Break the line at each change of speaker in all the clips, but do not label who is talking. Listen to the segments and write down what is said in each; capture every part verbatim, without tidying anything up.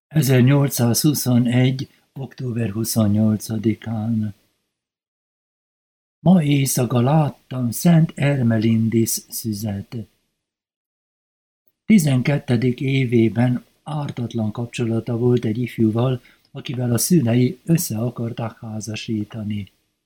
ezernyolcszázhuszonegy. október huszonnyolcadikán. Ma éjszaka láttam Szent Ermelindis szüzet. Tizenkettedik évében ártatlan kapcsolata volt egy ifjúval, akivel a szülei össze akarták házasítani.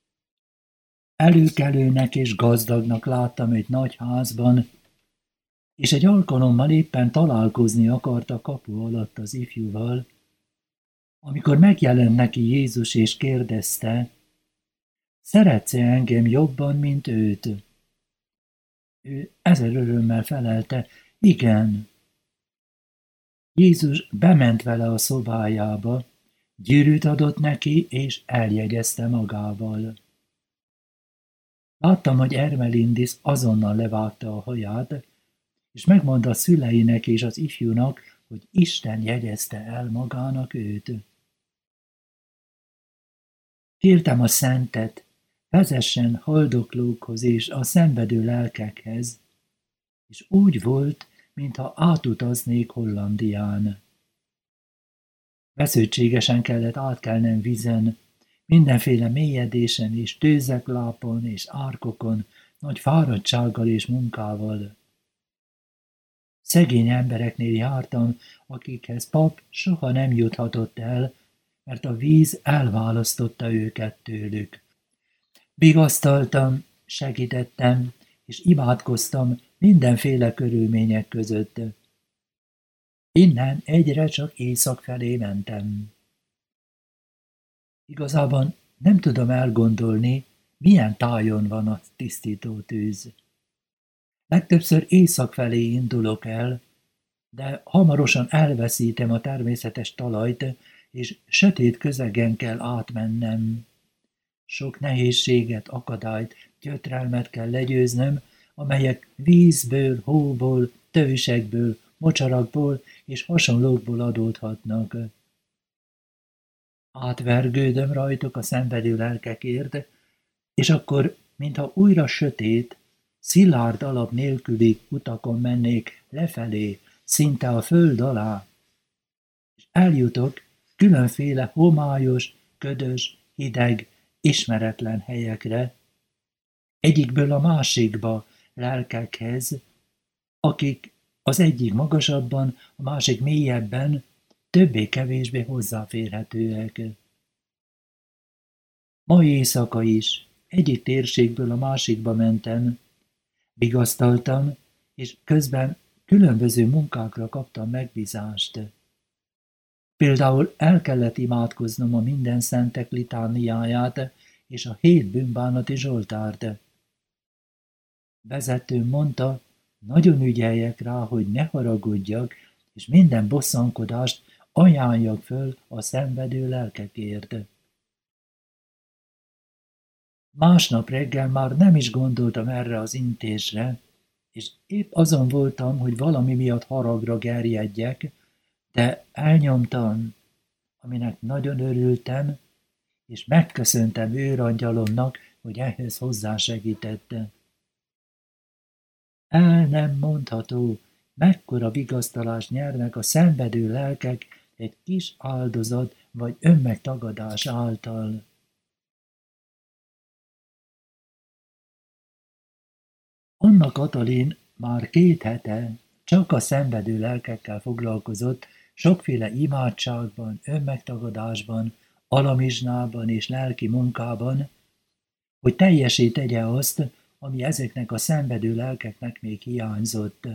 Előkelőnek és gazdagnak láttam egy nagy házban, és egy alkalommal éppen találkozni akart a kapu alatt az ifjúval, amikor megjelent neki Jézus és kérdezte, szeretsz-e engem jobban, mint őt? Ő ezer örömmel felelte, igen. Jézus bement vele a szobájába, gyűrűt adott neki, és eljegyezte magával. Láttam, hogy Ermelindis azonnal levágta a haját, és megmondta a szüleinek és az ifjúnak, hogy Isten jegyezte el magának őt. Kértem a szentet, vezessen haldoklókhoz és a szenvedő lelkekhez, és úgy volt, mintha átutaznék Hollandián. Vesződtségesen kellett átkelnem vizen, mindenféle mélyedésen és tőzeklápon és árkokon, nagy fáradtsággal és munkával. Szegény embereknél jártam, akikhez pap soha nem juthatott el, mert a víz elválasztotta őket tőlük. Vigasztaltam, segítettem, és imádkoztam mindenféle körülmények között. Innen egyre csak észak felé mentem. Igazában nem tudom elgondolni, milyen tájon van a tisztító tűz. Legtöbbször észak felé indulok el, de hamarosan elveszítem a természetes talajt, és sötét közegen kell átmennem. Sok nehézséget, akadályt, gyötrelmet kell legyőznöm, amelyek vízből, hóból, tövüsekből, mocsarakból és hasonlókból adódhatnak. Átvergődöm rajtuk a szenvedő lelkekért, és akkor, mintha újra sötét, szilárd alap nélküli utakon mennék lefelé, szinte a föld alá, és eljutok különféle homályos, ködös, hideg, ismeretlen helyekre, egyikből a másikba lelkekhez, akik az egyik magasabban, a másik mélyebben, többé-kevésbé hozzáférhetőek. Ma éjszaka is egyik térségből a másikba mentem, vigasztaltam, és közben különböző munkákra kaptam megbízást. Például el kellett imádkoznom a minden szentek litániáját és a hét bűnbánati zsoltárt. Vezetőm mondta, nagyon ügyeljek rá, hogy ne haragudjak, és minden bosszankodást ajánljak föl a szenvedő lelkekért. Másnap reggel már nem is gondoltam erre az intésre, és épp azon voltam, hogy valami miatt haragra gerjedjek, de elnyomtam, aminek nagyon örültem, és megköszöntem őrangyalomnak, hogy ehhez hozzásegítette. El nem mondható, mekkora vigasztalást nyernek a szenvedő lelkek egy kis áldozat vagy önmegtagadás által. Anna Katalin már két hete csak a szenvedő lelkekkel foglalkozott, sokféle imádságban, önmegtagadásban, alamizsnában és lelki munkában, hogy teljessé tegye azt, ami ezeknek a szenvedő lelkeknek még hiányzott.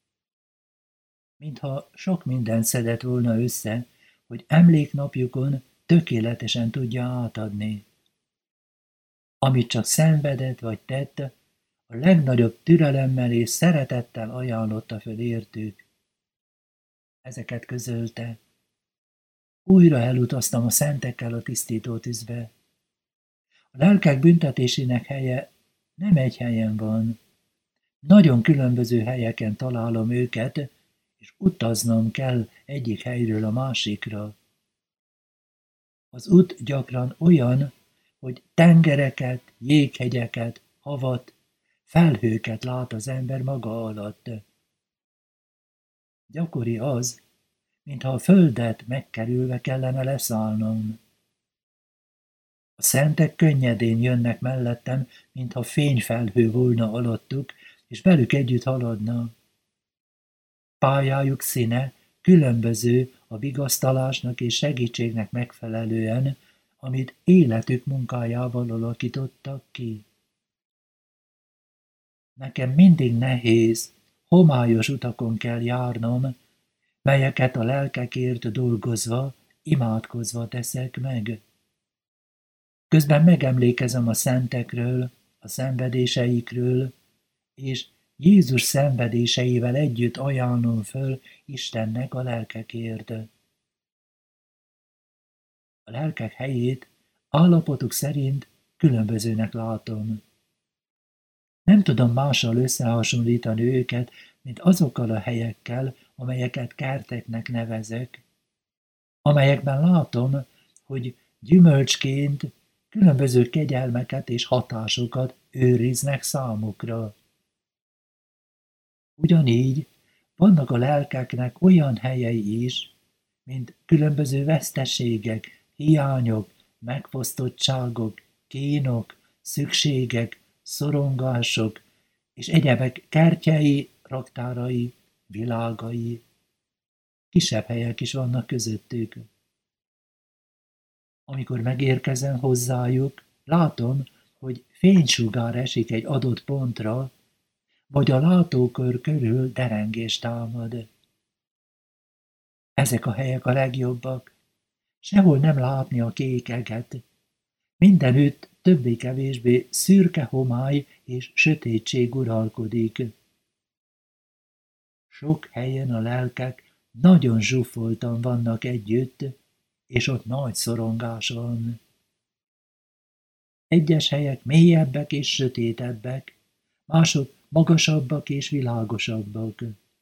Mintha sok mindent szedett volna össze, hogy emléknapjukon tökéletesen tudja átadni. Amit csak szenvedett vagy tett, a legnagyobb türelemmel és szeretettel ajánlotta föl értük. Ezeket közölte. Újra elutaztam a szentekkel a tisztító tűzbe. A lelkek büntetésének helye nem egy helyen van. Nagyon különböző helyeken találom őket, és utaznom kell egyik helyről a másikra. Az út gyakran olyan, hogy tengereket, jéghegyeket, havat, felhőket lát az ember maga alatt. Gyakori az, mintha a földet megkerülve kellene leszállnom. A szentek könnyedén jönnek mellettem, mintha fényfelhő volna alattuk, és velük együtt haladna. Pályájuk színe különböző a vigasztalásnak és segítségnek megfelelően, amit életük munkájával alakítottak ki. Nekem mindig nehéz, homályos utakon kell járnom, melyeket a lelkekért dolgozva, imádkozva teszek meg. Közben megemlékezem a szentekről, a szenvedéseikről, és Jézus szenvedéseivel együtt ajánlom föl Istennek a lelkekért. A lelkek helyét állapotuk szerint különbözőnek látom. Nem tudom mással összehasonlítani őket, mint azokkal a helyekkel, amelyeket kerteknek nevezek, amelyekben látom, hogy gyümölcsként különböző kegyelmeket és hatásokat őriznek számukra. Ugyanígy vannak a lelkeknek olyan helyei is, mint különböző veszteségek, hiányok, megfosztottságok, kínok, szükségek, szorongások és egyebek kertjei, raktárai, világai. Kisebb helyek is vannak közöttük. Amikor megérkezem hozzájuk, látom, hogy fénysugár esik egy adott pontra, vagy a látókör körül derengés támad. Ezek a helyek a legjobbak. Sehol nem látni a kék eget. Mindenütt többé-kevésbé szürke homály és sötétség uralkodik. Sok helyen a lelkek nagyon zsúfoltan vannak együtt, és ott nagy szorongás van. Egyes helyek mélyebbek és sötétebbek, mások magasabbak és világosabbak.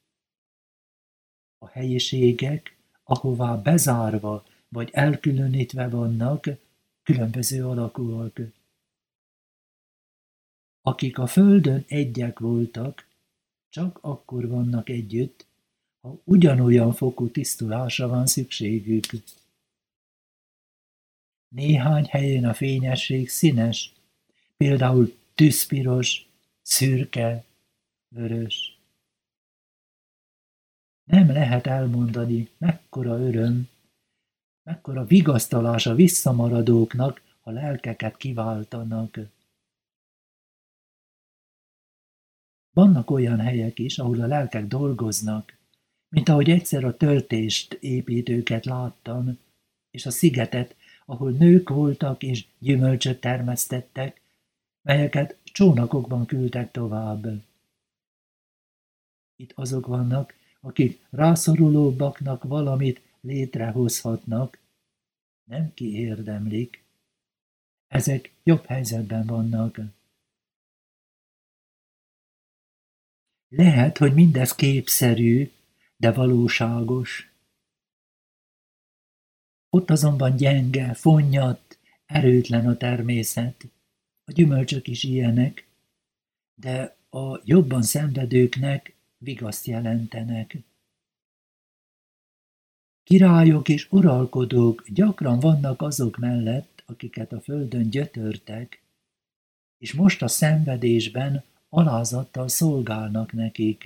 A helyiségek, ahová bezárva vagy elkülönítve vannak, különböző alakúak. Akik a földön egyek voltak, csak akkor vannak együtt, ha ugyanolyan fokú tisztulásra van szükségük. Néhány helyen a fényesség színes, például tűzpiros, szürke, vörös. Nem lehet elmondani, mekkora öröm, mekkora vigasztalás a visszamaradóknak, ha lelkeket kiváltanak. Vannak olyan helyek is, ahol a lelkek dolgoznak, mint ahogy egyszer a töltést építőket láttam, és a szigetet, ahol nők voltak és gyümölcsöt termesztettek, melyeket csónakokban küldtek tovább. Itt azok vannak, akik rászorulóbbaknak valamit létrehozhatnak, nem kiérdemlik. Ezek jobb helyzetben vannak. Lehet, hogy mindez képszerű, de valóságos. Ott azonban gyenge, fonnyadt, erőtlen a természet. A gyümölcsök is ilyenek, de a jobban szenvedőknek vigaszt jelentenek. Királyok és uralkodók gyakran vannak azok mellett, akiket a földön gyötörtek, és most a szenvedésben alázattal szolgálnak nekik.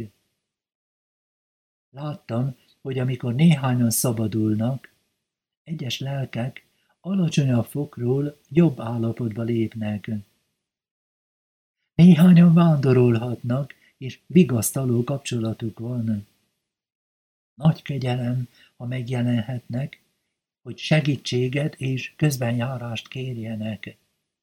Láttam, hogy amikor néhányan szabadulnak, egyes lelkek alacsonyabb fokról jobb állapotba lépnek. Néhányan vándorolhatnak, és vigasztaló kapcsolatuk van. Nagy kegyelem, ha megjelenhetnek, hogy segítséget és közbenjárást kérjenek.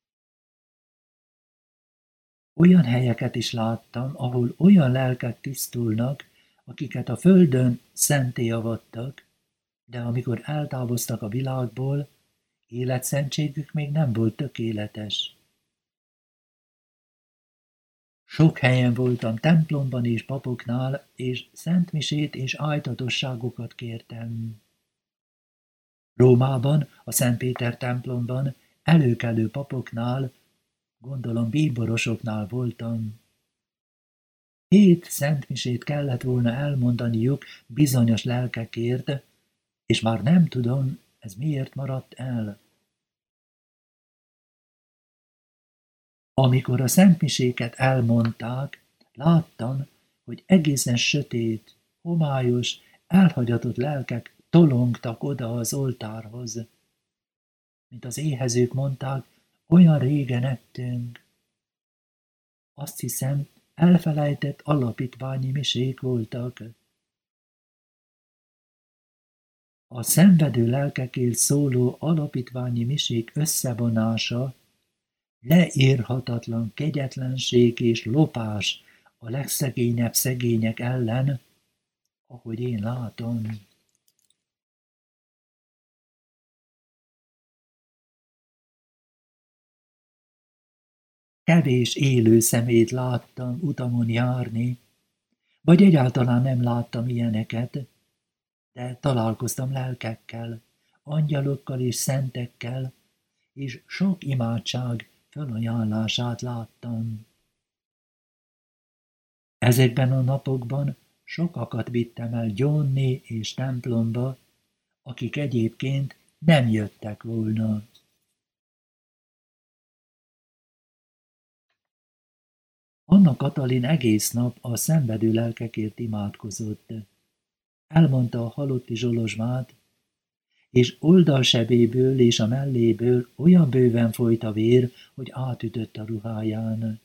Olyan helyeket is láttam, ahol olyan lelkek tisztulnak, akiket a földön szenté avattak, de amikor eltávoztak a világból, életszentségük még nem volt tökéletes. Sok helyen voltam templomban és papoknál, és szentmisét és ájtatosságokat kértem. Rómában, a Szent Péter templomban, előkelő papoknál, gondolom bíborosoknál voltam. Hét szentmisét kellett volna elmondaniuk bizonyos lelkekért, és már nem tudom, ez miért maradt el. Amikor a szentmiséket elmondták, láttam, hogy egészen sötét, homályos, elhagyatott lelkek tolongtak oda az oltárhoz. Mint az éhezők mondták, olyan régen ettünk. Azt hiszem, elfelejtett alapítványi misék voltak. A szenvedő lelkekért szóló alapítványi misék összevonása leírhatatlan kegyetlenség és lopás a legszegényebb szegények ellen, ahogy én látom. Kevés élő szemét láttam utamon járni, vagy egyáltalán nem láttam ilyeneket, de találkoztam lelkekkel, angyalokkal és szentekkel, és sok imádság fölajánlását láttam. Ezekben a napokban sokakat vittem el gyónni és templomba, akik egyébként nem jöttek volna. Anna Katalin egész nap a szenvedő lelkekért imádkozott. Elmondta a halotti zsolozsmát, és oldalsebéből és a melléből olyan bőven folyt a vér, hogy átütött a ruháján.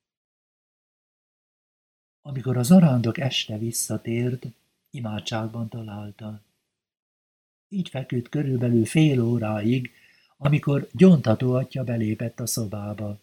Amikor az arándok este visszatért, imádságban találta. Így feküdt körülbelül fél óráig, amikor gyóntató atya belépett a szobába.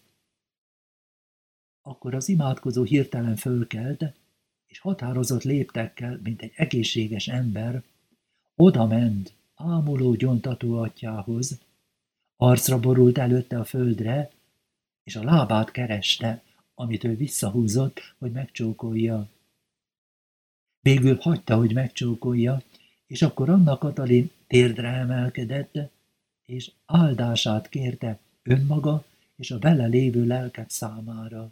Akkor az imádkozó hirtelen fölkelt, és határozott léptekkel, mint egy egészséges ember, odament ámuló gyóntató atyához, arcra borult előtte a földre, és a lábát kereste, amit ő visszahúzott, hogy megcsókolja. Végül hagyta, hogy megcsókolja, és akkor Anna Katalin térdre emelkedett, és áldását kérte önmaga és a vele lévő lelkek számára.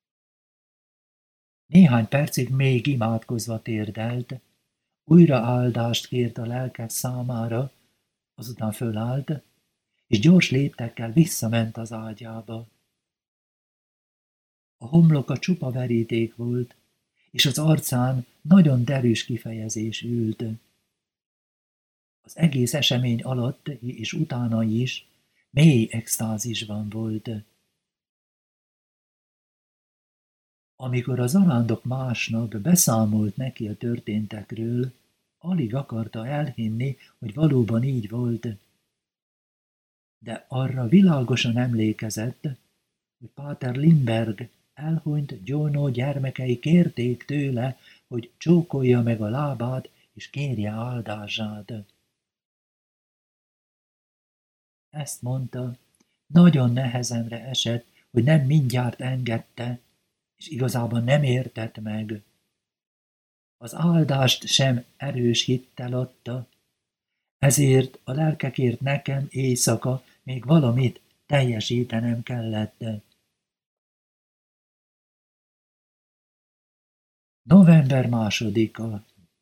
Néhány percig még imádkozva térdelt, újra áldást kért a lelkek számára, azután fölállt, és gyors léptekkel visszament az ágyába. A homloka csupa veríték volt, és az arcán nagyon derűs kifejezés ült. Az egész esemény alatt és utána is mély extázisban volt. Amikor az arándok másnap beszámolt neki a történtekről, alig akarta elhinni, hogy valóban így volt. De arra világosan emlékezett, hogy Páter Limberg elhunyt gyónó gyermekei kérték tőle, hogy csókolja meg a lábát és kérje áldását. Ezt mondta, nagyon nehezenre esett, hogy nem mindjárt engedte, és igazában nem értett meg. Az áldást sem erős hittel adta, ezért a lelkekért nekem éjszaka még valamit teljesítenem kellett. November másodika.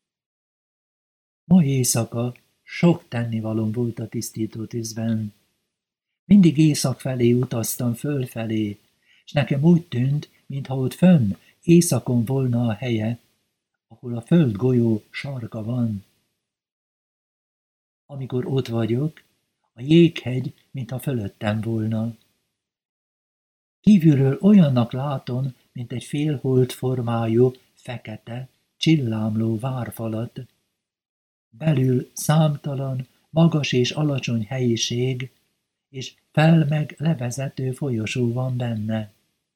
Ma éjszaka sok tennivalóm volt a tisztító tűzben. Mindig észak felé utaztam fölfelé, és nekem úgy tűnt, mintha ott fönn, északon volna a helye, ahol a földgolyó sarka van. Amikor ott vagyok, a jéghegy, mintha fölöttem volna. Kívülről olyannak látom, mint egy félhold formájú, fekete, csillámló várfalat. Belül számtalan, magas és alacsony helyiség, és fel meg levezető folyosó van benne.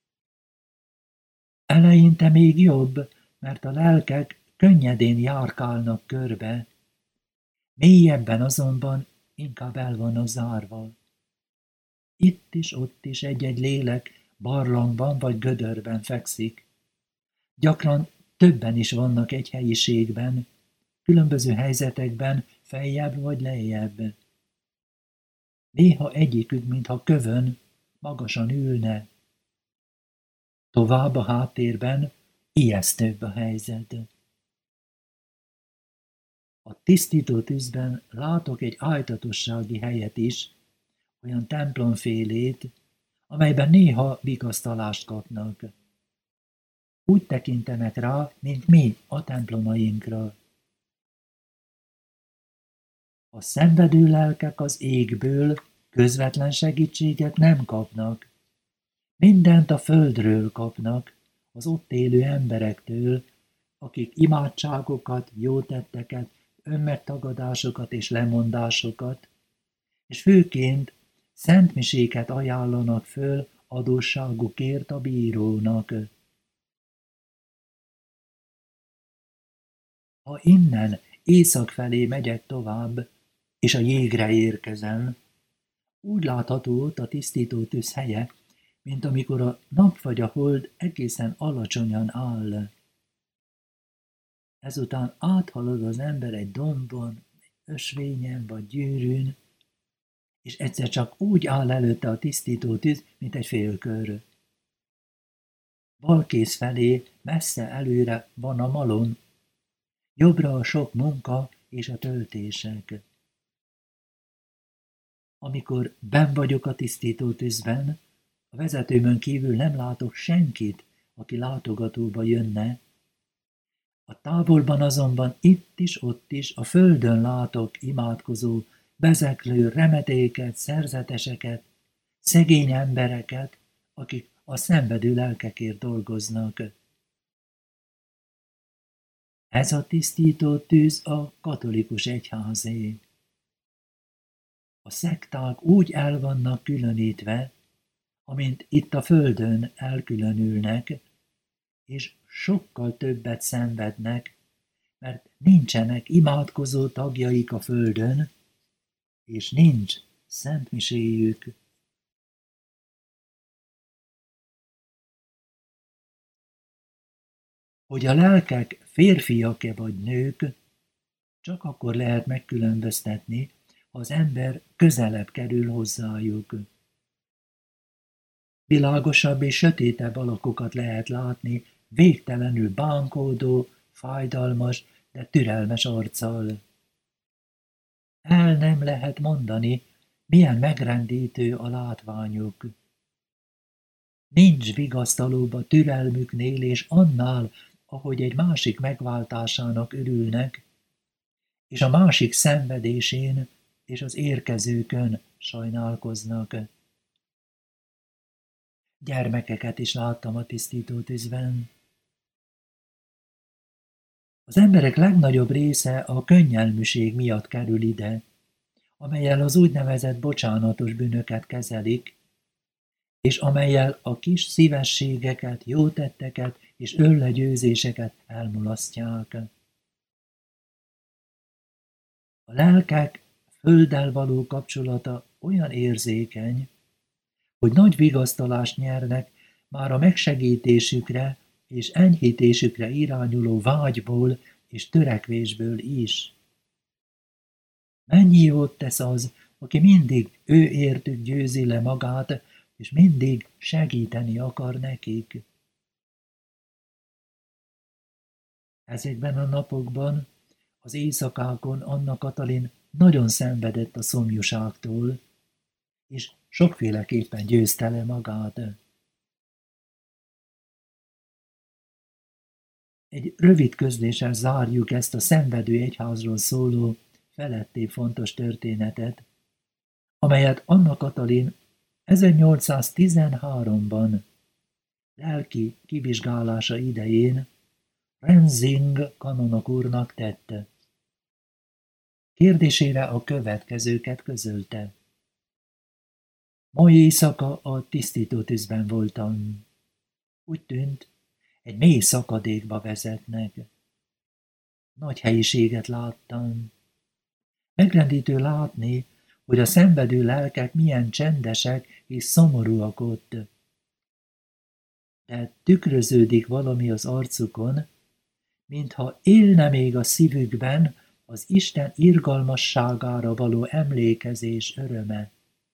Eleinte még jobb, mert a lelkek könnyedén járkálnak körbe, mélyebben azonban inkább el vannak zárva. Itt is, ott is egy-egy lélek barlangban vagy gödörben fekszik. Gyakran többen is vannak egy helyiségben, különböző helyzetekben feljebb vagy lejjebb. Néha egyikük, mintha kövön, magasan ülne. Tovább a háttérben ijesztőbb a helyzet. A tisztító tűzben látok egy ájtatossági helyet is, olyan templomfélét, amelyben néha vigasztalást kapnak. Úgy tekintenek rá, mint mi a templomainkra. A szenvedő lelkek az égből közvetlen segítséget nem kapnak. Mindent a földről kapnak, az ott élő emberektől, akik imádságokat, jótetteket, önmegtagadásokat és lemondásokat, és főként szentmiséket ajánlanak föl adósságukért a bírónak. Ha innen észak felé megyek tovább, és a jégre érkezem, úgy látható ott a tisztító tűz helye, mint amikor a nap vagy a hold egészen alacsonyan áll. Ezután áthalad az ember egy dombon, egy ösvényen vagy gyűrűn, és egyszer csak úgy áll előtte a tisztító tűz, mint egy félkör. Balkész felé, messze előre van a malom, jobbra a sok munka és a töltések. Amikor benn vagyok a tisztító tűzben, a vezetőmön kívül nem látok senkit, aki látogatóba jönne. A távolban azonban itt is, ott is a földön látok imádkozó, bezeklő remetéket, szerzeteseket, szegény embereket, akik a szenvedő lelkekért dolgoznak. Ez a tisztító tűz a katolikus egyházé. A szekták úgy el vannak különítve, amint itt a földön elkülönülnek, és sokkal többet szenvednek, mert nincsenek imádkozó tagjaik a földön, és nincs szentmiséjük. Hogy a lelkek férfiak-e vagy nők, csak akkor lehet megkülönböztetni, ha az ember közelebb kerül hozzájuk. Világosabb és sötétebb alakokat lehet látni, végtelenül bánkódó, fájdalmas, de türelmes arccal. El nem lehet mondani, milyen megrendítő a látványuk. Nincs vigasztalóbb a türelmüknél és annál, ahogy egy másik megváltásának örülnek, és a másik szenvedésén és az érkezőkön sajnálkoznak. Gyermekeket is láttam a tisztító tűzben. Az emberek legnagyobb része a könnyelműség miatt kerül ide, amellyel az úgynevezett bocsánatos bűnöket kezelik, és amellyel a kis szívességeket, jótetteket és önlegyőzéseket elmulasztják. A lelkek földdel való kapcsolata olyan érzékeny, hogy nagy vigasztalást nyernek már a megsegítésükre és enyhítésükre irányuló vágyból és törekvésből is. Mennyi jót tesz az, aki mindig ő értük győzi le magát, és mindig segíteni akar nekik. Ezekben a napokban, az éjszakákon Anna Katalin nagyon szenvedett a szomjúságtól, és sokféleképpen győzte le magát. Egy rövid közléssel zárjuk ezt a szenvedő egyházról szóló, feletté fontos történetet, amelyet Anna Katalin ezernyolcszáztizenháromban lelki kivizsgálása idején Renzing kanonok úrnak tette. Kérdésére a következőket közölte. Ma éjszaka a tisztító tűzben voltam. Úgy tűnt, egy mély szakadékba vezetnek. Nagy helyiséget láttam. Megrendítő látni, hogy a szenvedő lelkek milyen csendesek és szomorúak ott. De tükröződik valami az arcukon, mintha élne még a szívükben az Isten irgalmasságára való emlékezés öröme.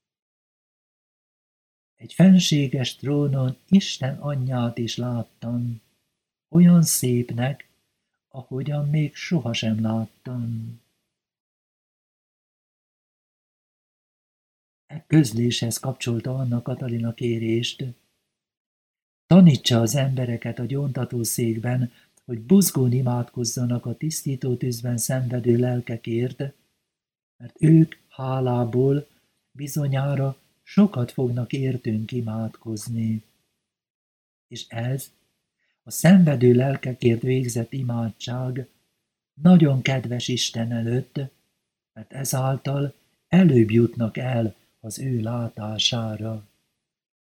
Egy fenséges trónon Isten anyját is láttam, olyan szépnek, ahogyan még sohasem láttam. E közléshez kapcsolta Anna Katalina kérést. Tanítsa az embereket a gyóntatószékben, hogy buzgón imádkozzanak a tisztító tűzben szenvedő lelkekért, mert ők hálából bizonyára sokat fognak értünk imádkozni. És ez, a szenvedő lelkekért végzett imádság nagyon kedves Isten előtt, mert ezáltal előbb jutnak el az ő látására.